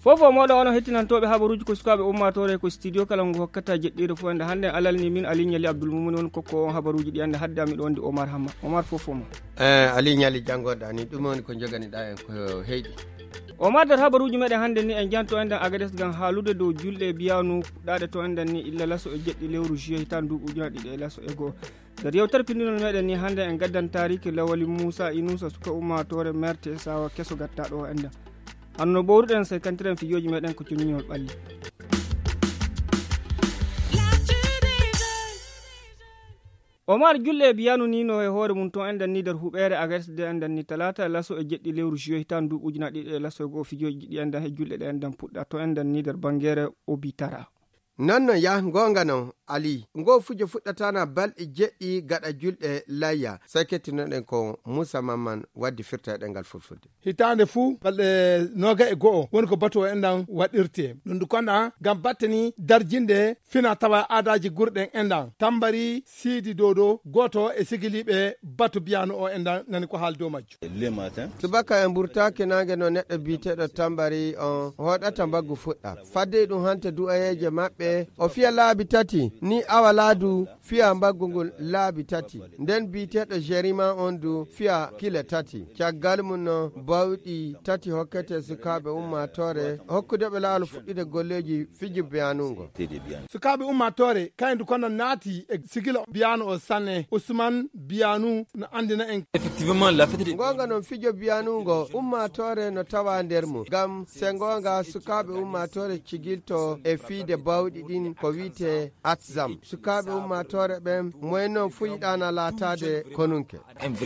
fofo moɗo ono hettinantoɓe habaruji ko sukaɓe ummatore ko studio kala ngo hokkata jeɗɗiɗo fo ende hande alalni min Ali Ñali Abdoul Moumouni on kokko on habaruji ɗi ande hadde amiɗo wondi Omar Hamma. Omar fofo mo Ali Ñali jangoɗa ni ɗum woni ko joganiɗa en ko heyɗi. Omar dar habaruji meɗen hande ni en janto enden Agades gam haalude dow julɗe biyanu ɗaɗe to enden ni illa laso e jeɗɗi lewru juillet hitan duuɓi ujuna ɗiɗi e laso e goho nder yewtere pindinol meɗen ni hande en gaddan tariki Lawali Moussa Inusa suka ummatore merte e sawa keso gattaɗo o enden anno ɓowruɗen se kantiren fijoji meɗen ko cuniñol ɓalli. Omar julle biyanu ni no e hoore mum to enden ni der huɓere Agades de enden ni talata laso e jeɗɗi lewru juillet hitan duuɓi ujuna ɗiɗi e laso e goho fijoji ɗi enden he julle ɗe enden puɗɗa to enden ni der bangere Obitara. Nonno ya gonga non Ali ngo fujo fuɗɗatana balɗe jeɗɗi gaɗa julɗe layya sai kettinoɗen ko Moussa Mamman waddi firtaɗe ngal fulfulde hitande fuu balɗe noga e go'o woni ko batu o endan waɗirte ɗum du konɗa gam battani darjinde fina tawa adaji gurɗen endan tambari siidi dodo goto e sigiliɓe batu biyano o endan nani ko haal dow majju subaka en ɓurtake nage no neɗɗo biteɗo tambari on hoɗata mbaggu fuɗɗa fadde ɗum hante du'ayeje maɓɓe o fiya laabi tati ni awa laadu fiya mbaggugol laabi tati nden biteɗo jerima on du fiya kile tati caggal mum no bawɗi tati hokkete sukaɓe ummatore hokkudeɓe laalu fuɗɗide golleji fiji biyanungo sukaɓe ummatore kayen du kono naati e sigila biyanu o sanne Ousmane Biyanu no andina en gonga non fijo biyanungo ummatore no tawa nder mum gam se gonga sukaɓe ummatore cigilto e fiide bawɗi ɗin ko wite atzam sukaɓe ummatore ɓen moyno fuyiɗana latade konunke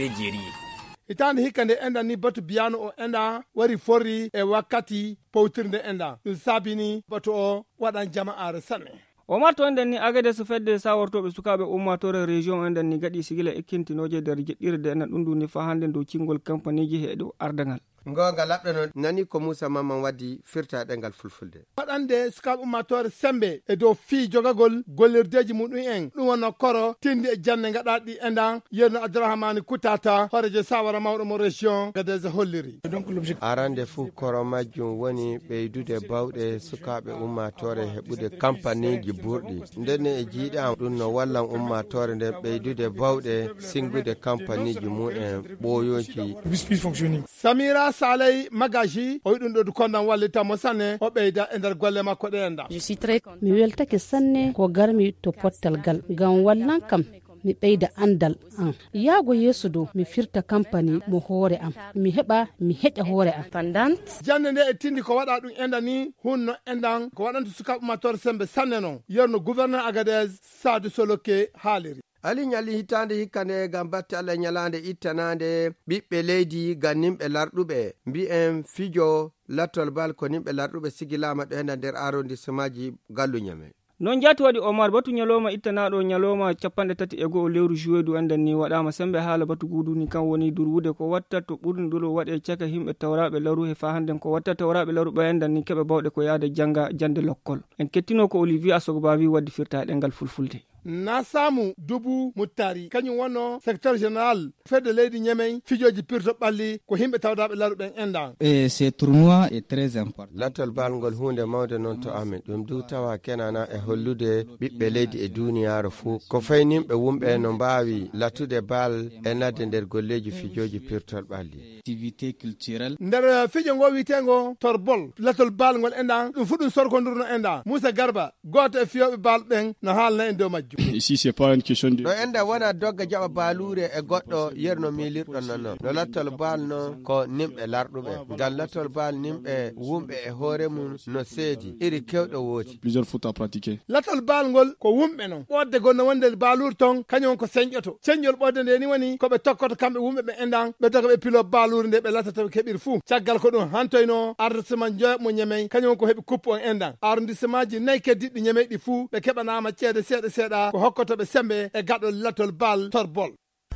hitande hikka nde enda ni batu biyano o enda wari forri e wakkati powtirde enda ɗum saabini batu o waɗan jama'are sanne. Omar to enden ni Agades fedde sawortoɓe sukaɓe ummatore région enden ni gaɗi sigila ekkintinoje nder jeɗɗirde enen ɗum du ni fa hande dow cingol campaniji he ɗo ardagal gonga laɓɗe no nani ko Moussa Mamman waddi firtaɗe ngal fulfulde waɗande sukaɓe ummatore sembe e dow fii jogagol gollirdeji muɗum en ɗum wonno koro tindi e jande gaɗaɗi endan yerno Abdourahmane Koutata horeje sawara mawɗo mo région Gadez holliri arande fuu koro majjum woni ɓeydude bawɗe sukaɓe ummatore heɓude campaniji burɗi ndenne e jiiɗam ɗum no wallan ummatore nde ɓeydude bawɗe singude campaniji mumen ɓoyoji Samira Salay Magaji o yiɗum ɗo du kondan wallita mo sanne o ɓeyda e nder golle makko ɗe enda mi weltake sanne ko garmi to pottal gal gam wallan kam mi ɓeyda andal an yaago yeeso dow mi firta campagnie mo hoore am mi heɓa mi heƴa hoore am jande nde e tindi ko waɗa ɗum enda ni hunno endan ko waɗanto sukaɓe ummatore sembe sanne noon yerno gouverneur Agadez Sadou Soloke haaliri Ali Ñali hitande hikkande gam batte Allah ñalande ittanande ɓiɓɓe leydi gam nimɓe larɗuɓe mbi'en fijo lattol bal ko nimɓe larɗuɓe sigilama ɗo henda nder arrondissementji galluñame non jati waɗi Omar batu ñalowma ittanaɗo ñalowma 31 lewru juillet du enden ni waɗama sembe haala batu guudu ni kan woni durwude ko watta to ɓurni ɗolo waɗe caka himɓe tawraɓe laru he fa handen ko watta tawraɓe laru ɓayendan ni keɓe bawɗe ko yaade janga jande lokkol en kettino ko Olivier Asogba wi waddi firtaɗe ngal fulfulde na samu dubu muttari kañum wonno secrétaire général fedde leydi ñemen fijoji pirto ɓalli ko himɓe tawdaɓe laruɓen endan ce tournoi est très important lattol balngol hunde mawde noon to amen ɗum du tawa kenana e hollude ɓiɓɓe leydi e duniyaro fuu ko faynimɓe wumɓe no mbawi lattude bal e nadde nder golleji fijoji pirtol ɓalli activité culturelle nder fijo ngo wiyetego torbol lattol balngol endan ɗum fu ɗum sorkodurno endan Moussa Garba goto e fiyoɓe bal ɓen no haalna en dow majju ici c'est pas une question de no enda wona dogga jaɓa balure e goɗɗo yerno milirɗon non no lattol bal no ko nimɓe larɗuɓe ngal lattol bal nimɓe wumɓe e hoore mum no seedi iri kewɗo wooti plusieurs foot à pratiquer lattol bal ngol ko wumɓe non ɓodde gonno wonde balure ton kañum ko señƴoto señƴol ɓodde nde ni woni koɓe tokkoto kamɓe wumɓe ɓe endan ɓe doga ɓe pilo balure nde ɓe lattata ɓe keɓir fuu caggal ko ɗum hantoyno arrondissement joyo mo ñamey kañum ko heeɓi coupe on endan arrondissement ji 4 keddiɗɗi ñamey ɗi fuu ɓe keɓanama ceede seeɗa seeɗa ko hokkotoɓe sembe e gaɗol lattol bal torbol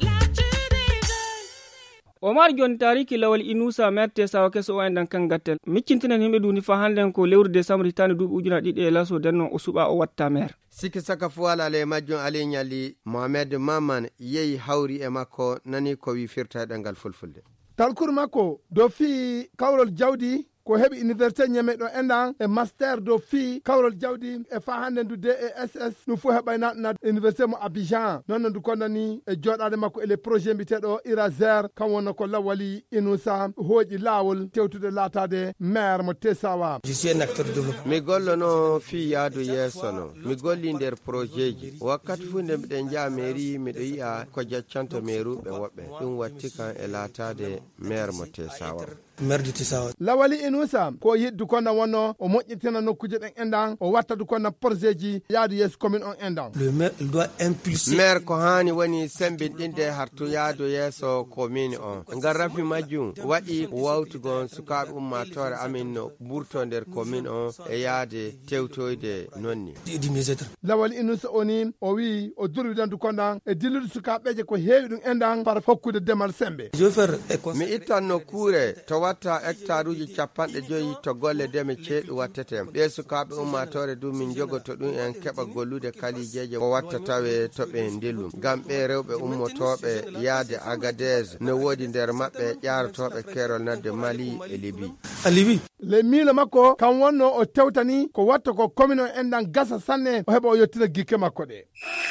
Omar joni tariki Lawal Inusa merte sawa keso o endan kan gattel miccintinen himɓe duni fa handen ko lewru décembre hitande duuɓi ujuna ɗiɗi e laso denno o suɓa o watta maire sikki saka fu alale majjum Ali Ñali Mohamed Mamman yeyi hawri e makko nani ko wi firtaɗe ngal fulfulde talkuru makko do fi kawrol jawdi ko heɓi université ñeme ɗo endan e master do fi kawrol jawdi e fa hande du DESS ɗum fu heɓaynatna université mo Abidjan non du kondani e joɗade makko e les projet mbiteɗo IRASER kam wonno ko Lawali Inoussa hooƴi laawol tewtude laatade maire mo Tessawa. mi gollono fi yaadu yeeso no mi golli nder projet ji wakkati fu nde mbiɗen jaa mairie miɗo yi'a ko jaccanto mairuɓe woɓɓe ɗum watti kan e laatade maire mo Tessawa. Lawali Inoussa ko yiddu konna wonno o moƴƴitina nokkuje ɗen endan o wattadu konna projet ji yaadu yeeso commune on endan. maire ko hani woni sembinɗinde hartu yaadu yeeso commune on ngam rafi majjum waɗi wawtugon sukaɓe ummatore amin no ɓurto nder commune on e yaade tewtoyde nonni. Lawali Inoussa oni o wi o durwidandu kondan e dillude sukaɓeje ko heewi ɗum endan par hokkude demal sembe. mi ittan nokkure to watta hectare uji 50 to golle deme ceeɗu wattete ɓe sukaɓe ummatore du min jogoto ɗum en keɓa gollude kalijeje ko watta tawe to ɓe ndillum ngam ɓe rewɓe ummotoɓe yaade Agadez no woodi nder maɓɓe ƴarotoɓe kerol nadde Mali e Libye. le miilo makko kam wonno o tewtani ko watta ko commune o endan gasa sanne o heɓa o yettina gikke makko ɗe.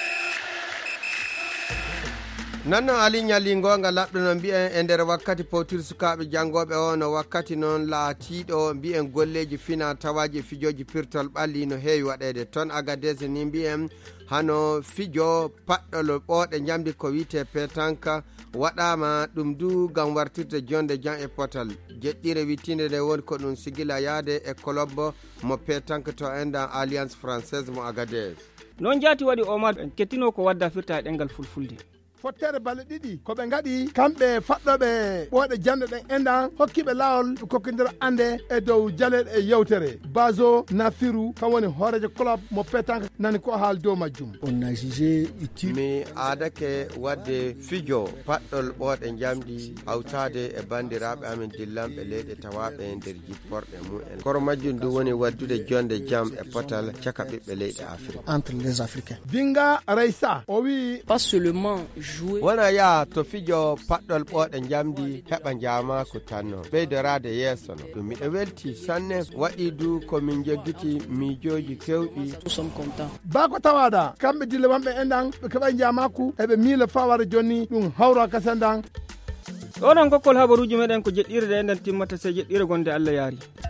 nanno ali ñalli gonga laɓɗuno mbiyen e nder wakkati powtir sukaɓe jangoɓe o no wakkati noon laatiɗo mbiyen golleji fina tawaji fijoji pirtol ɓalli no heewi waɗede toon Agadez ni mbiyen hano fijo paɗɗol ɓooɗe jamdi ko wiyete pétanque waɗama ɗum du gam wartirde jonde jan e potal jeɗɗire wittinde nde woni ko ɗum sigila yaade e club mo pétanque to endan alliance française mo Agadez. non jaati waɗi Omar en kettino ko wadda firta e ɗengal fulfulde. fottere balɗe ɗiɗi ko ɓe gaɗi kamɓe faɗɗoɓe ɓooɗe jande ɗen endan hokkiɓe laawol kokkidira ande e dow jaleɗe e yewtere baso nafiru kam woni hoorejo club mo pétanque nani ko haal dow majjum. on a jugé utile mi aadake wadde fijo paɗɗol ɓooɗe jamɗi hawtade e bandiraɓe amin dillamɓe leyɗe tawaɓe nder jipporɗe mumen koro majjum du woni waddude jonde jam e potal caka ɓiɓɓe leyɗe Afrique entre les africains. Dinga Raysa o wi pas seulement wona ya to fijo paɗɗol ɓooɗe jamdi heɓa jamako tanno ɓeydorade yeeso no ɗum miɗo welti sanne waɗi du komin joggiti miijoji kewɗi. bako tawaɗa kamɓe dille mamɓe endan ɓe keɓa jamaku eɓe miila fawara joni ɗum hawra kasendan. ɗoɗon kokkol habaruji meɗen ko jeɗɗirde enden timmata se jeɗɗire gonde Allah yaari.